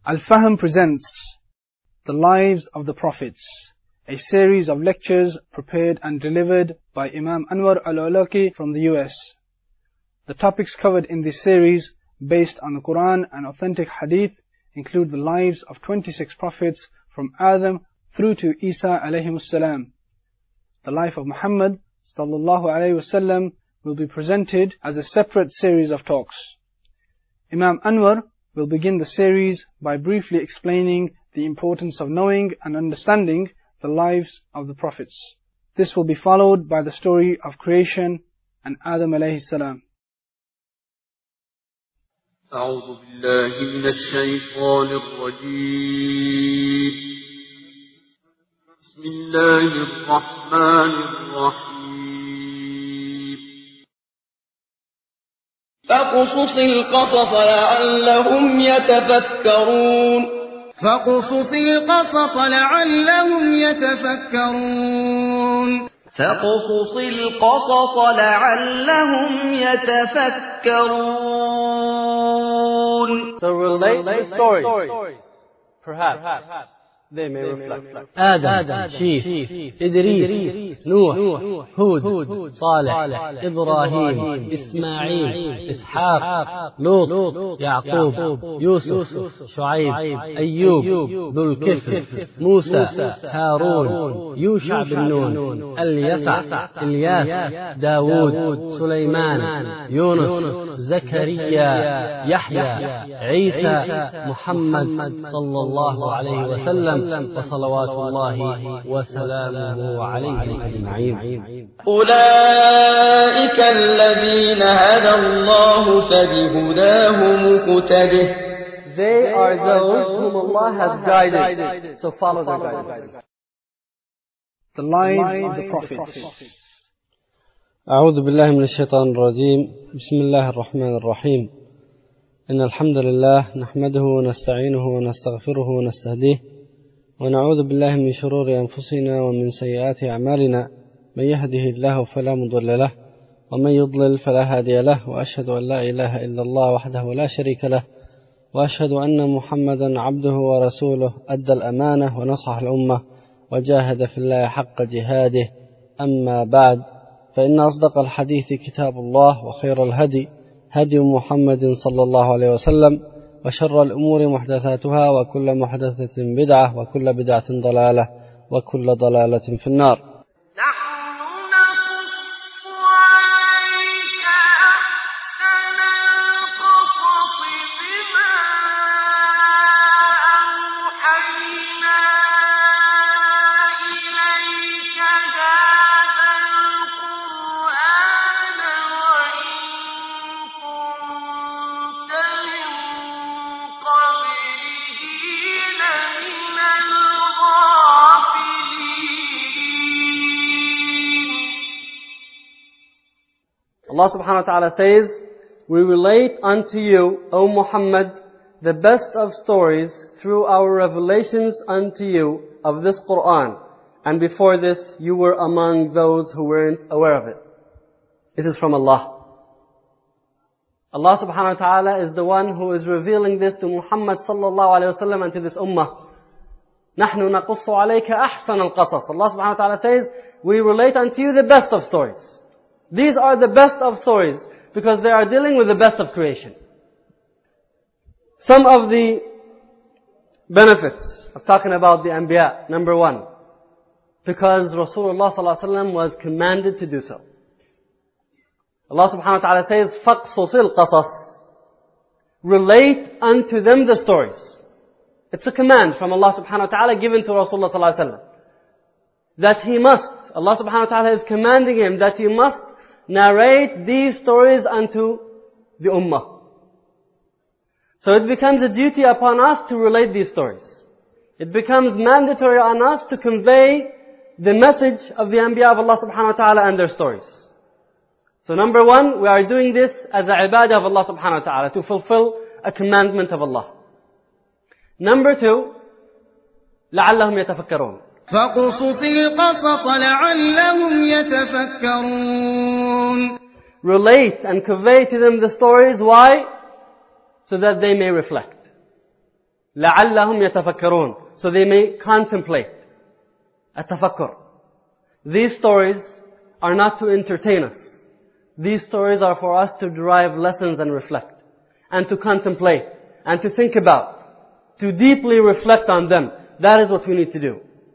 Al-Fahm presents The Lives of the Prophets, a series of lectures prepared and delivered by Imam Anwar Al-Awlaki from the US. The topics covered in this series, based on the Quran and authentic hadith, include the lives of 26 prophets from Adam through to Isa alayhimus salam. The life of Muhammad sallallahu alayhi wasallam will be presented as a separate series of talks. Imam Anwar will begin the series by briefly explaining the importance of knowing and understanding the lives of the prophets. This will be followed by the story of creation and Adam alayhi salam. أعوذ بالله من الشيطان الرجيم. بسم الله الرحمن الرحيم. فاقصص القصص لعلهم يتفكرون. فاقصص القصص لعلهم يتفكرون. فاقصص القصص لعلهم يتفكرون. So relate the stories. Perhaps they may reflect. آدم، شيث، إدريس، نوح، هود، صالح، إبراهيم، إسماعيل، إسحاق، لوط، يعقوب، يوسف، شعيب، أيوب، ذو الكفل، موسى، هارون، يوشع بن نون، اليسع، إلياس، داود، سليمان، يونس، زكريا، يحيى، عيسى، محمد صلى الله عليه وسلم، وصلوات الله وسلامه عليهم أجمعين. أولئك الذين هدى الله فبهداه مقتده. They are those whom Allah has guided, so follow their guidance. The lives of the prophets. أعوذ بالله من الشيطان الرجيم. بسم الله الرحمن الرحيم. إن الحمد لله نحمده ونستعينه ونستغفره ونستهديه، ونعوذ بالله من شرور أنفسنا ومن سيئات أعمالنا. من يهده الله فلا مضل له، ومن يضلل فلا هادي له، وأشهد أن لا إله إلا الله وحده لا شريك له، وأشهد أن محمدا عبده ورسوله، أدى الأمانة ونصح الأمة وجاهد في الله حق جهاده. أما بعد، فإن أصدق الحديث كتاب الله، وخير الهدي هدي محمد صلى الله عليه وسلم، وشر الأمور محدثاتها، وكل محدثة بدعة، وكل بدعة ضلالة، وكل ضلالة في النار. Allah subhanahu wa ta'ala says, we relate unto you, O Muhammad, the best of stories through our revelations unto you of this Qur'an. And before this, you were among those who weren't aware of it. It is from Allah. Allah subhanahu wa ta'ala is the one who is revealing this to Muhammad sallallahu alayhi wa sallam and to this ummah. نحن نقص عليك أحسن القصص. Allah subhanahu wa ta'ala says, we relate unto you the best of stories. These are the best of stories because they are dealing with the best of creation. Some of the benefits of talking about the Anbiya. Number one, because Rasulullah sallallahu alaihi wasallam was commanded to do so. Allah subhanahu wa ta'ala says, فَقْصُصِ الْقَصَصِ. Relate unto them the stories. It's a command from Allah subhanahu wa ta'ala given to Rasulullah sallallahu alaihi wasallam. That he must, Allah subhanahu wa ta'ala is commanding him that he must narrate these stories unto the ummah. So it becomes a duty upon us to relate these stories. It becomes mandatory on us to convey the message of the Anbiya of Allah subhanahu wa ta'ala and their stories. So number one, we are doing this as a ibadah of Allah subhanahu wa ta'ala, to fulfill a commandment of Allah. Number two, لَعَلَّهُمْ يَتَفَكَّرُونَ. فاقصص القصص لعلهم يتفكرون. Relate and convey to them the stories. Why? So that they may reflect. لَعَلَّهُمْ يَتَفَكَّرُونَ. So they may contemplate. التفكر. These stories are not to entertain us. These stories are for us to derive lessons and reflect. And to contemplate. And to think about. To deeply reflect on them. That is what we need to do.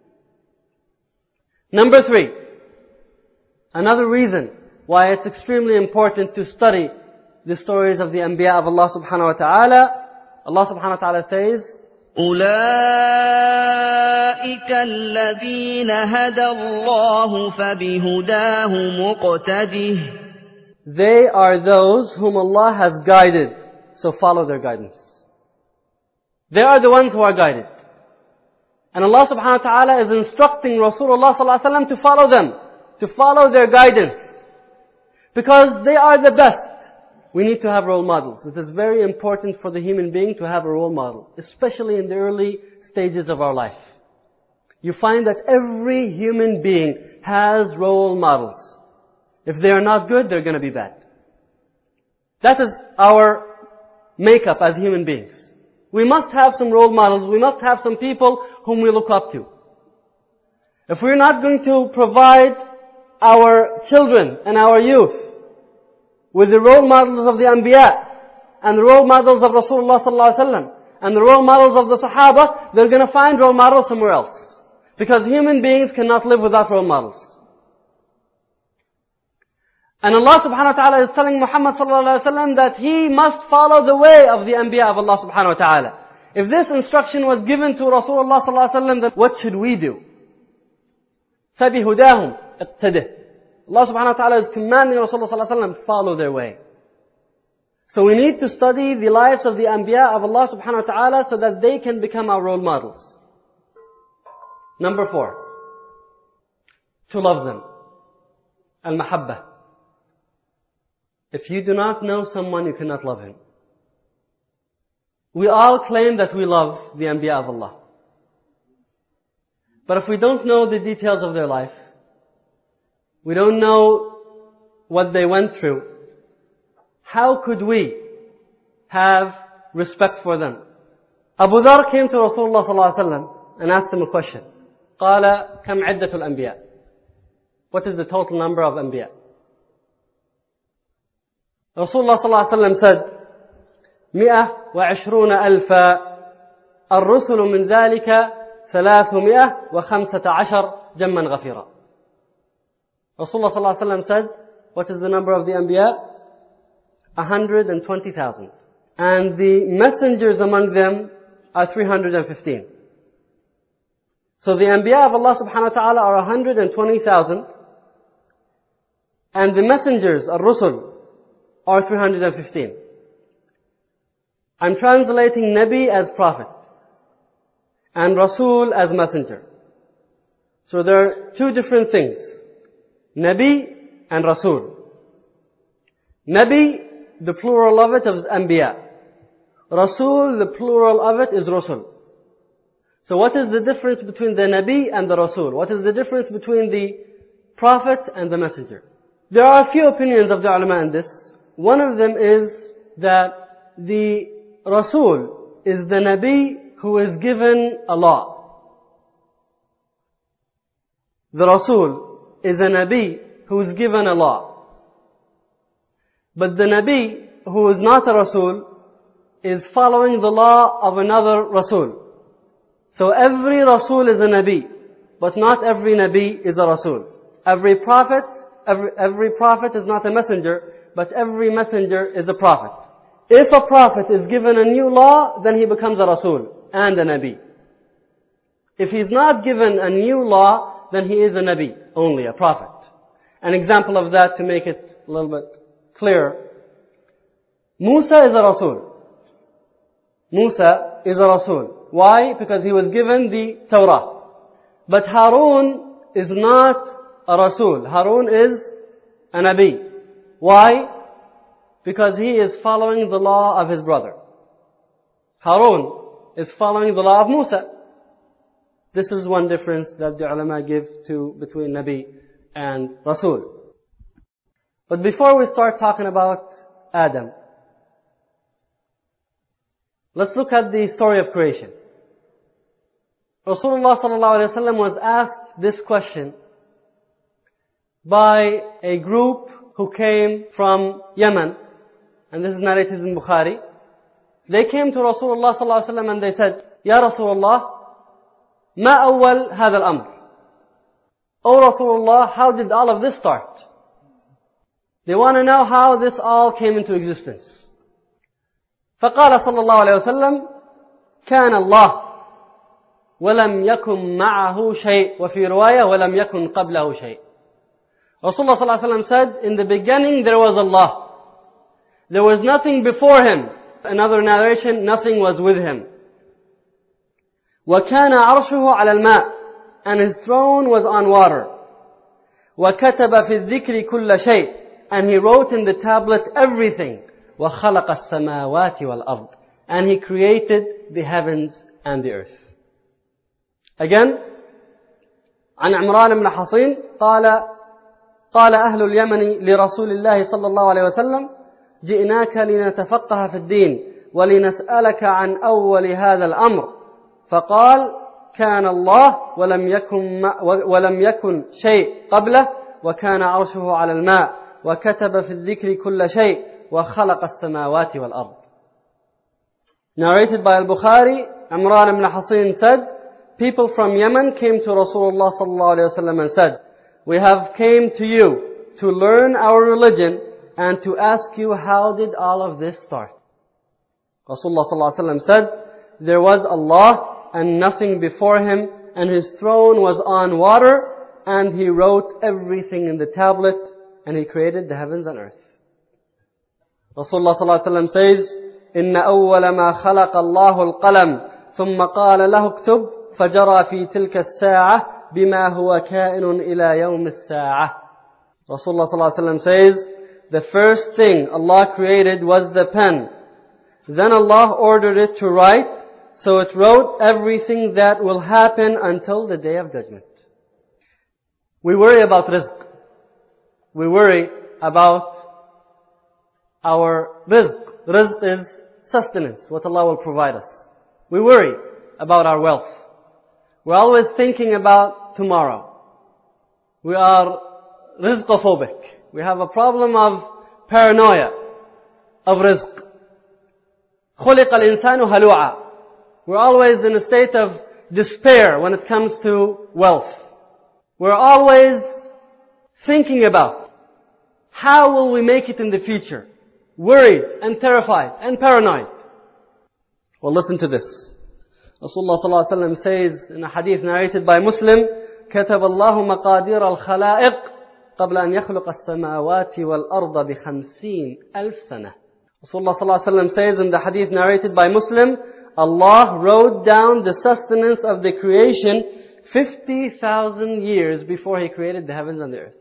Number 3. Another reason why it's extremely important to study the stories of the Anbiya of Allah subhanahu wa ta'ala. Allah subhanahu wa ta'ala says, أولئك الذين هدى الله فبهداه مقتده. They are those whom Allah has guided, so follow their guidance. They are the ones who are guided. And Allah subhanahu wa ta'ala is instructing Rasulullah sallallahu alaihi wasallam to follow them, to follow their guidance. Because they are the best. We need to have role models. It is very important for the human being to have a role model, especially in the early stages of our life. You find that every human being has role models. If they are not good, they're going to be bad. That is our makeup as human beings. We must have some role models. We must have some people whom we look up to. If we're not going to provide our children and our youth with the role models of the Anbiya and the role models of Rasulullah sallallahu alaihi wasallam and the role models of the Sahaba, they're going to find role models somewhere else. Because human beings cannot live without role models. And Allah subhanahu wa ta'ala is telling Muhammad sallallahu alaihi wasallam that he must follow the way of the Anbiya of Allah subhanahu wa ta'ala. If this instruction was given to Rasulullah sallallahu alaihi wasallam, then what should we do? فَبِهُدَاهُمْ اقْتَدِهِ. Allah subhanahu wa ta'ala is commanding Rasulullah sallallahu alaihi wasallam to follow their way. So we need to study the lives of the Anbiya of Allah subhanahu wa ta'ala so that they can become our role models. Number 4. To love them. Al-Mahabba. If you do not know someone, you cannot love him. We all claim that we love the Anbiya of Allah. But if we don't know the details of their life, we don't know what they went through, how could we have respect for them? Abu Dhar came to Rasulullah sallallahu alaihi wasallam and asked him a question. قال كم عدة الأنبياء? What is the total number of Anbiya? Rasulullah sallallahu alaihi wasallam said 120,000 الرسل من ذلك 315 جما غفيرا. Rasulullah sallallahu alaihi wasallam said, what is the number of the Anbiya? 120,000. And the messengers among them are 315. So the Anbiya of Allah subhanahu wa ta'ala are 120,000. And the messengers, ar-Rusul, are 315. I'm translating Nabi as prophet. And Rasul as messenger. So there are two different things. Nabi and Rasul. Nabi, the plural of it is Anbiya. Rasul, the plural of it is Rusul. So what is the difference between the Nabi and the Rasul? What is the difference between the prophet and the messenger? There are a few opinions of the ulama in this. One of them is that the Rasul is the Nabi who is given a law. The Rasul is a Nabi who is given a law. But the Nabi who is not a Rasul is following the law of another Rasul. So every Rasul is a Nabi, but not every Nabi is a Rasul. Every prophet is not a messenger, but every messenger is a prophet. If a prophet is given a new law, then he becomes a Rasul and a Nabi. If he's not given a new law, then he is a Nabi, only a prophet. An example of that to make it a little bit clearer. Musa is a Rasul. Musa is a Rasul. Why? Because he was given the Torah. But Harun is not a Rasul. Harun is a Nabi. Why? Because he is following the law of his brother. Harun is following the law of Musa. This is one difference that the ulama give between Nabi and Rasul. But before we start talking about Adam, Let's look at the story of creation. Rasulullah ﷺ was asked this question by a group who came from Yemen, and this is narrated in Bukhari. They came to Rasulullah ﷺ and they said, Ya Rasulullah, ما أول هذا الأمر? O Rasulullah, how did all of this start? They want to know how this all came into existence. فقال صلى الله عليه وسلم كان الله ولم يكن معه شيء وفي رواية ولم يكن قبله شيء. Rasulullah صلى الله عليه وسلم said, in the beginning there was Allah. There was nothing before Him. Another narration, nothing was with Him. وكان عرشه على الماء, and His throne was on water. وكتب في الذكر كل شيء, and He wrote in the tablet everything. وخلق السماوات والأرض, and He created the heavens and the earth. Again, عن عمران بن حصين قال أهل اليمن لرسول الله صلى الله عليه وسلم جئناك لنتفقه في الدين ولنسألك عن أول هذا الأمر فقال كان الله ولم يكن شيء قبله وكان عرشه على الماء وكتب في الذكر كل شيء وخلق السماوات والأرض. Narrated by Al-Bukhari, Imran ibn Hasin said, people from Yemen came to Rasulullah sallallahu alayhi wa sallam and said, we have came to you to learn our religion and to ask you how did all of this start. Rasulullah sallallahu alayhi wa sallam said, there was Allah and nothing before Him, and His throne was on water, and He wrote everything in the tablet, and He created the heavens and earth. Rasulullah sallallahu alayhi wa sallam says, إن أول ما خلق الله القلم ثم قال له اكتب فجرى في تلك الساعة بما هو كائن إلى يوم الساعة. Rasulullah sallallahu alayhi wa sallam says, the first thing Allah created was the pen. Then Allah ordered it to write, so it wrote everything that will happen until the day of judgment. We worry about rizq. We worry about our rizq. Rizq is sustenance, what Allah will provide us. We worry about our wealth. We're always thinking about tomorrow. We are rizqophobic. We have a problem of paranoia of rizq. خُلِقَ الْإِنسَانُ هَلُوعًا. We're always in a state of despair when it comes to wealth. We're always thinking about how will we make it in the future. Worried and terrified and paranoid. Well, listen to this. Rasulullah sallallahu alaihi wasallam says in a hadith narrated by Muslim, كتب الله مقادير الخلائق قبل أن يخلق السماوات والأرض ب50,000 سنة. Rasulullah sallallahu alaihi wasallam says in the hadith narrated by Muslim, Allah wrote down the sustenance of the creation 50,000 years before He created the heavens and the earth.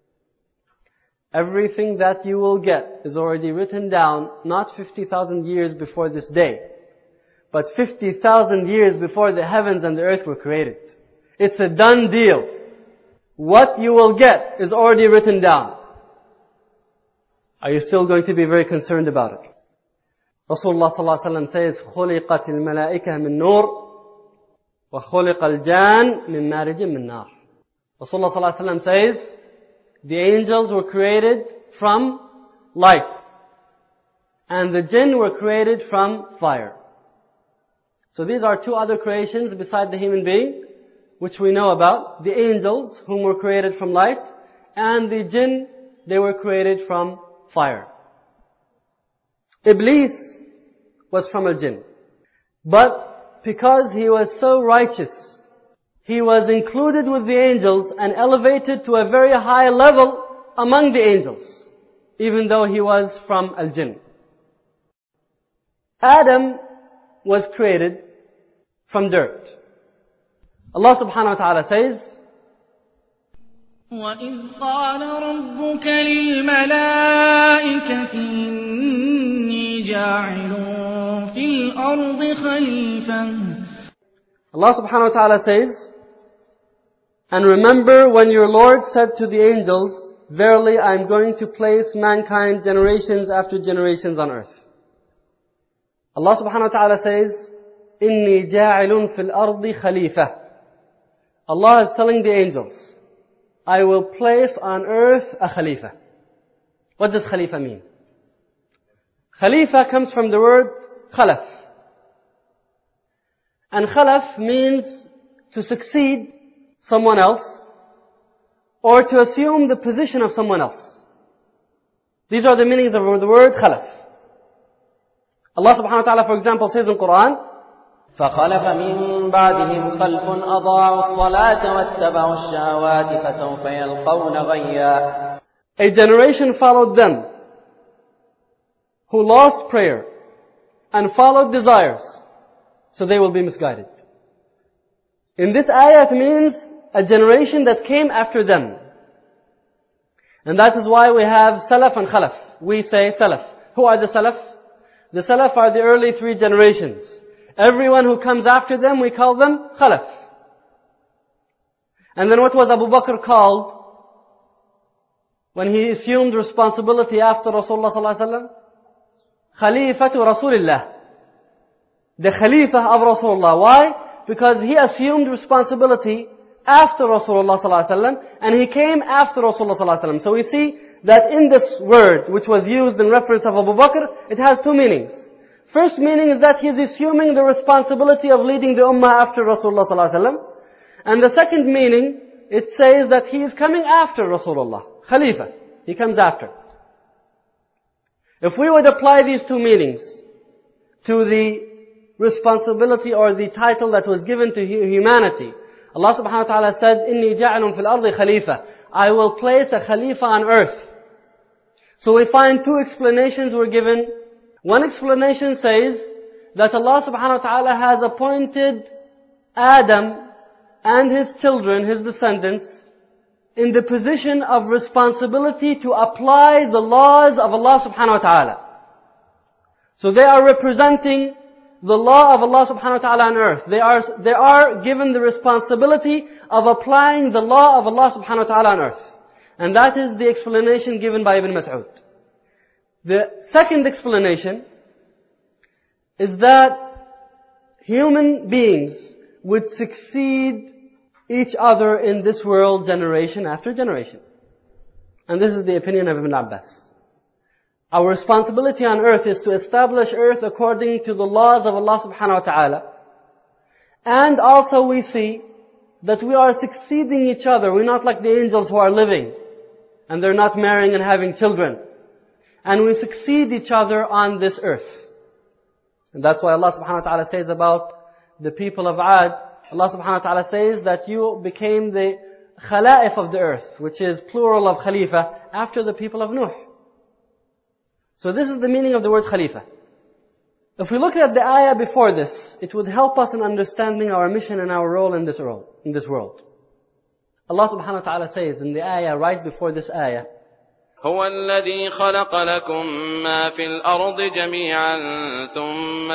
Everything that you will get is already written down, not 50,000 years before this day, but 50,000 years before the heavens and the earth were created. It's a done deal. What you will get is already written down. Are you still going to be very concerned about it? Rasulullah sallallahu alaihi wasallam says, خُلِقَتِ الْمَلَائِكَةِ مِن نُور وَخُلِقَ الْجَانُ مِن مَارِجٍ مِن نَار. Rasulullah sallallahu alaihi wasallam says, the angels were created from light, and the jinn were created from fire. So these are two other creations beside the human being, which we know about. The angels, whom were created from light, and the jinn, they were created from fire. Iblis was from a jinn. But because he was so righteous, he was included with the angels and elevated to a very high level among the angels, even though he was from al-jinn. Adam was created from dirt. Allah subhanahu wa ta'ala says, وَإِذْ قَالَ رَبُّكَ لِلْمَلَائِكَةِ إِنِّي جَاعِلٌ فِي الْأَرْضِ خَلِيفَةً. Allah subhanahu wa ta'ala says, and remember when your Lord said to the angels, verily I am going to place mankind generations after generations on earth. Allah subhanahu wa ta'ala says, إِنِّي جَاعِلٌ فِي الْأَرْضِ خَلِيفَةً. Allah is telling the angels, I will place on earth a Khalifa. What does Khalifa mean? Khalifa comes from the word Khalaf. And Khalaf means to succeed someone else or to assume the position of someone else. These are the meanings of the word Khalaf. Allah subhanahu wa ta'ala, for example, says in Quran, فخلف من بعدهم خلف أضاعوا الصلاة واتبعوا الشهوات فسوف يلقون غيا. A generation followed them who lost prayer and followed desires, so they will be misguided. In this ayah it means a generation that came after them. And that is why we have Salaf and Khalaf. We say Salaf. Who are the Salaf? The Salaf are the early 3 generations. Everyone who comes after them, we call them Khalaf. And then what was Abu Bakr called when he assumed responsibility after Rasulullah sallallahu alaihi wasallam? Khalifatu Rasulillah. The Khalifa of Rasulullah. Why? Because he assumed responsibility after Rasulullah sallallahu alaihi wasallam, and he came after Rasulullah sallallahu alaihi wasallam. So we see that in this word, which was used in reference of Abu Bakr, it has 2 meanings. First meaning is that he is assuming the responsibility of leading the ummah after Rasulullah sallallahu alaihi wasallam. And the second meaning, it says that he is coming after Rasulullah. Khalifa. He comes after. If we would apply these 2 meanings to the responsibility or the title that was given to humanity, Allah subhanahu wa ta'ala said, إِنِّي جَعْلٌ فِي الْأَرْضِ خَلِيفَةً. I will place a Khalifa on earth. So we find 2 explanations were given. One explanation says that Allah subhanahu wa ta'ala has appointed Adam and his children, his descendants, in the position of responsibility to apply the laws of Allah subhanahu wa ta'ala. So they are representing the law of Allah subhanahu wa ta'ala on earth. They are given the responsibility of applying the law of Allah subhanahu wa ta'ala on earth. And that is the explanation given by Ibn Mas'ud. The second explanation is that human beings would succeed each other in this world generation after generation. And this is the opinion of Ibn Abbas. Our responsibility on earth is to establish earth according to the laws of Allah subhanahu wa ta'ala. And also we see that we are succeeding each other. We're not like the angels who are living and they're not marrying and having children. And we succeed each other on this earth. And that's why Allah subhanahu wa ta'ala says about the people of Ad, Allah subhanahu wa ta'ala says that you became the khala'if of the earth, which is plural of khalifa, after the people of Nuh. So this is the meaning of the word Khalifa. If we look at the ayah before this, it would help us in understanding our mission and our role in this world. Allah subhanahu wa ta'ala says in the ayah right before this ayah, هو الذي خلق لكم ما في الأرض جميعا ثم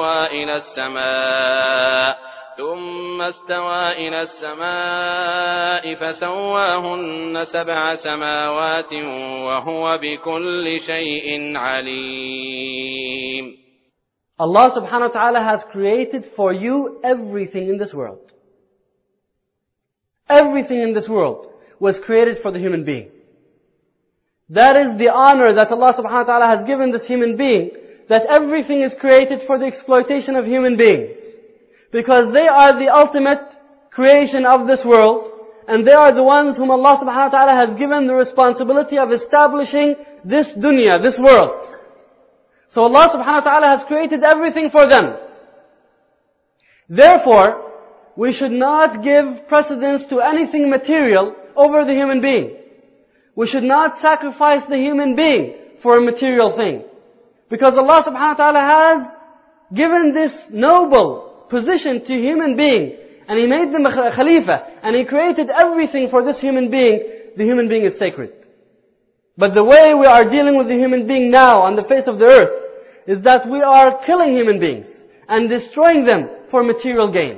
استوى إلى السماء فسواهن 7 سماوات وهو بكل شيء عليم. Allah subhanahu wa ta'ala has created for you everything in this world. Everything in this world was created for the human being. That is the honor that Allah subhanahu wa ta'ala has given this human being, that everything is created for the exploitation of human beings. Because they are the ultimate creation of this world, and they are the ones whom Allah subhanahu wa ta'ala has given the responsibility of establishing this dunya, this world. So Allah subhanahu wa ta'ala has created everything for them. Therefore, we should not give precedence to anything material over the human being. We should not sacrifice the human being for a material thing. Because Allah subhanahu wa ta'ala has given this noble position to human being, and He made them a Khalifa, and He created everything for this human being. The human being is sacred. But the way we are dealing with the human being now on the face of the earth is that we are killing human beings and destroying them for material gain.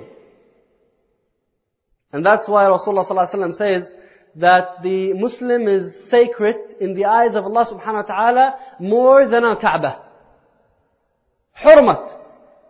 And that's why Rasulullah ﷺ says that the Muslim is sacred in the eyes of Allah subhanahu wa ta'ala more than a Kaaba. Hurmat.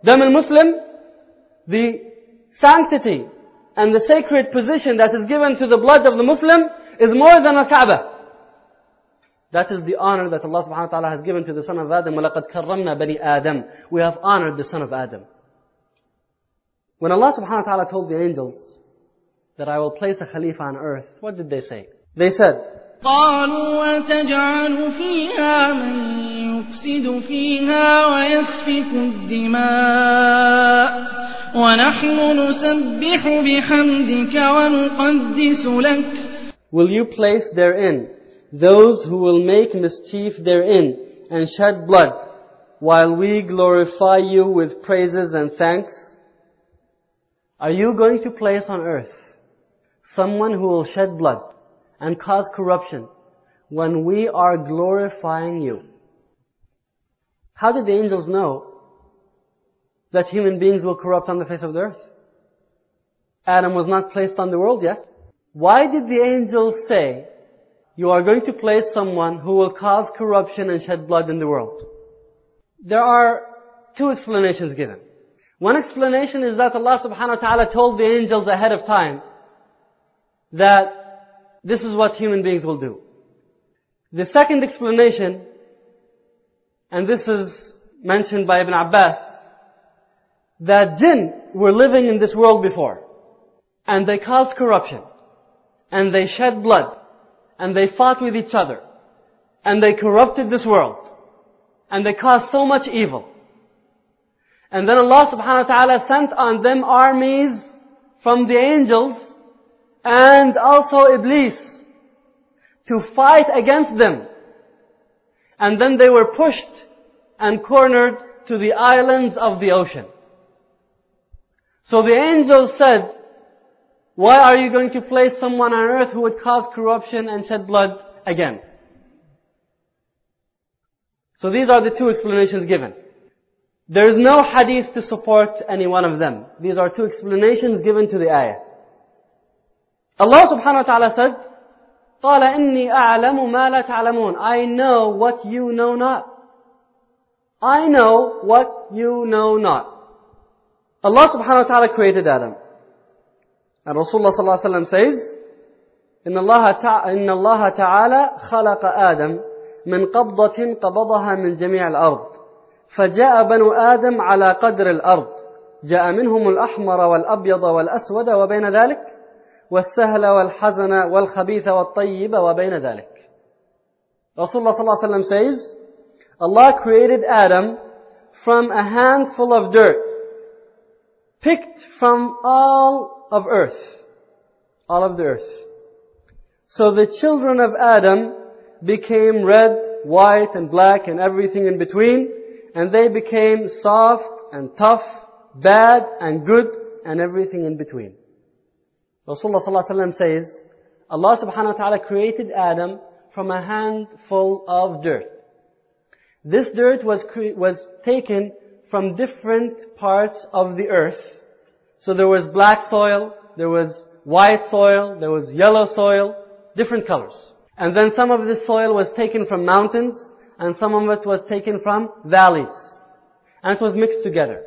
Dam al-Muslim, the sanctity and the sacred position that is given to the blood of the Muslim is more than al-Kaaba. That is the honor that Allah subhanahu wa ta'ala has given to the son of Adam. وَلَقَدْ كَرَّمْنَا بَنِي آدَمَ. We have honored the son of Adam. When Allah subhanahu wa ta'ala told the angels that I will place a Khalifa on earth, what did they say? They said, قالوا وتجعل فيها من يفسد فيها ويسفك الدماء ونحن نسبح بحمدك ونقدس لك. Will you place therein those who will make mischief therein and shed blood, while we glorify you with praises and thanks? Are you going to place on earth someone who will shed blood and cause corruption when we are glorifying you? How did the angels know that human beings will corrupt on the face of the earth? Adam was not placed on the world yet. Why did the angels say, you are going to place someone who will cause corruption and shed blood in the world? There are two explanations given. One explanation is that Allah subhanahu wa ta'ala told the angels ahead of time that this is what human beings will do. The second explanation, and this is mentioned by Ibn Abbas, that jinn were living in this world before, and they caused corruption, and they shed blood, and they fought with each other, and they corrupted this world, and they caused so much evil. And then Allah subhanahu wa ta'ala sent on them armies from the angels and also Iblis to fight against them. And then they were pushed and cornered to the islands of the ocean. So the angels said, why are you going to place someone on earth who would cause corruption and shed blood again? So these are the two explanations given. There is no hadith to support any one of them. These are two explanations given to the ayah. Allah subhanahu wa ta'ala said, قَالَ إِنِّي أَعْلَمُ مَا لَا تَعْلَمُونَ. I know what you know not. I know what you know not. Allah subhanahu wa ta'ala created Adam. And Rasulullah sallallahu alayhi wa sallam says, إِنَّ اللَّهَ تَعَالَى خَلَقَ آدَمَ مِنْ قَبْضَةٍ قَبَضَهَا مِنْ جَمِيعِ الْأَرْضِ فجاء بنو آدم على قدر الأرض جاء منهم الأحمر والأبيض والأسود وبين ذلك والسهل والحزن والخبيث والطيب وبين ذلك. Rasulullah sallallahu alaihi wasallam says, Allah created Adam from a handful of dirt, picked from all of earth, all of the earth. So the children of Adam became red, white and black and everything in between. And they became soft and tough, bad and good, and everything in between. Rasulullah sallallahu alaihi wasallam says, Allah subhanahu wa ta'ala created Adam from a handful of dirt. This dirt was taken from different parts of the earth. So there was black soil, there was white soil, there was yellow soil, different colors. And then some of this soil was taken from mountains, and some of it was taken from valleys. And it was mixed together.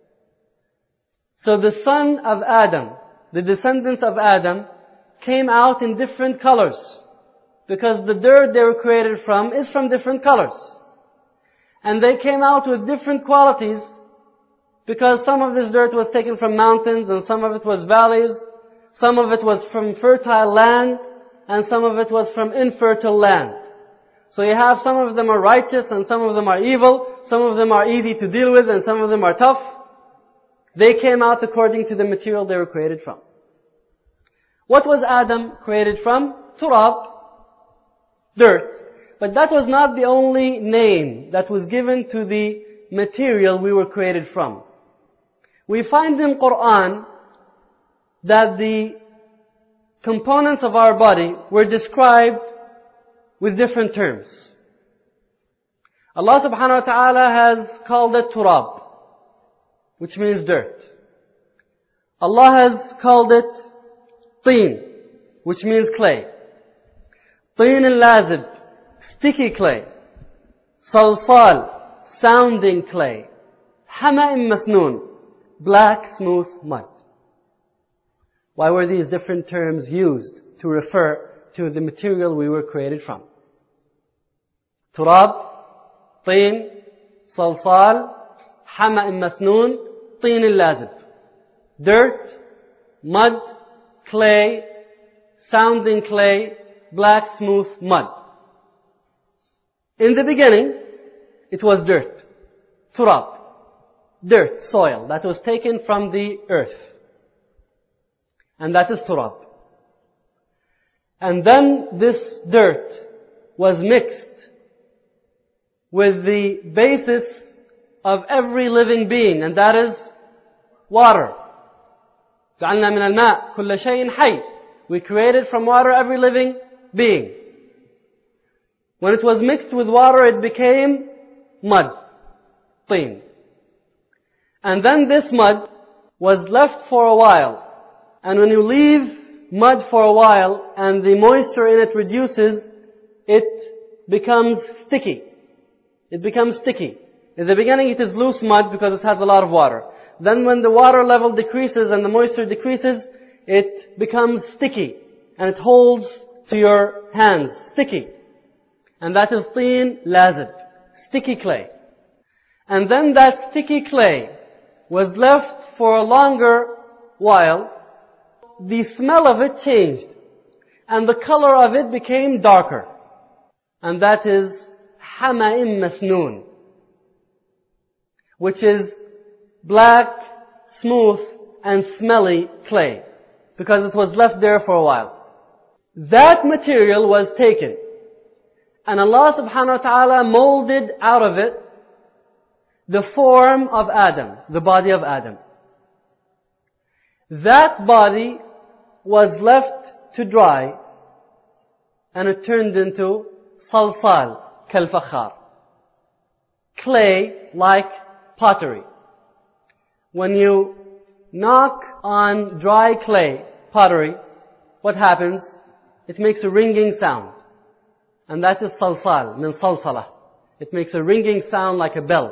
So the son of Adam, the descendants of Adam, came out in different colors. Because the dirt they were created from is from different colors. And they came out with different qualities, because some of this dirt was taken from mountains, and some of it was valleys, some of it was from fertile land, and some of it was from infertile land. So you have some of them are righteous and some of them are evil. Some of them are easy to deal with and some of them are tough. They came out according to the material they were created from. What was Adam created from? Turab, dirt. But that was not the only name that was given to the material we were created from. We find in Quran that the components of our body were described with different terms. Allah subhanahu wa ta'ala has called it turab, which means dirt. Allah has called it teen, which means clay. Teen al-lazib, sticky clay. Salsal, sounding clay. حَمَإٍ مَسْنُونٍ, black, smooth mud. Why were these different terms used to refer to the material we were created from? Turab, طين, صلصال, حَمَإٍ مسنون, طين اللازب. Dirt, mud, clay, sounding clay, black, smooth mud. In the beginning, it was dirt, turab, dirt, soil, that was taken from the earth. And that is turab. And then this dirt was mixed with the basis of every living being, and that is water. جعلنا من الماء كل شيء حي. We created from water every living being. When it was mixed with water, it became mud, طين. And then this mud was left for a while. And when you leave mud for a while and the moisture in it reduces, it becomes sticky. It becomes sticky. In the beginning it is loose mud because it has a lot of water. Then when the water level decreases and the moisture decreases, it becomes sticky. And it holds to your hands, sticky. And that is طين لازب, sticky clay. And then that sticky clay was left for a longer while. The smell of it changed. And the color of it became darker. And that is حَمَإٍ مسنون, which is black, smooth, and smelly clay. Because it was left there for a while. That material was taken. And Allah subhanahu wa ta'ala molded out of it the form of Adam, the body of Adam. That body was left to dry, and it turned into salsal kalfakhar, clay like pottery. When you knock on dry clay pottery, what happens? It makes a ringing sound. And that is salsal, min salsala. It makes a ringing sound like a bell.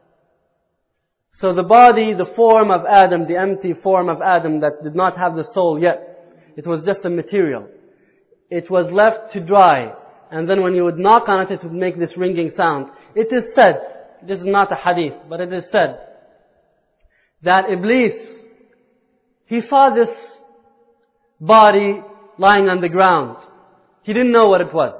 So the body, the form of Adam, the empty form of Adam that did not have the soul yet, it was just a material. It was left to dry. And then when you would knock on it, it would make this ringing sound. It is said, this is not a hadith, but it is said, that Iblis, he saw this body lying on the ground. He didn't know what it was.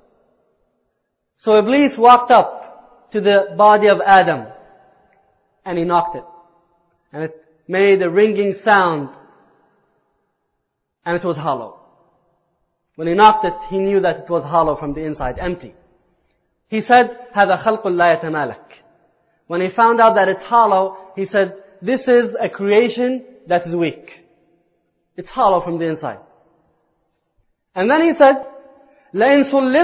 So Iblis walked up to the body of Adam and he knocked it. And it made a ringing sound and it was hollow. When he knocked it, he knew that it was hollow from the inside, empty. He said, هَذَا خَلْقٌ لَا يَتَمَالَكْ. When he found out that it's hollow, he said, this is a creation that is weak. It's hollow from the inside. And then he said, لَإِن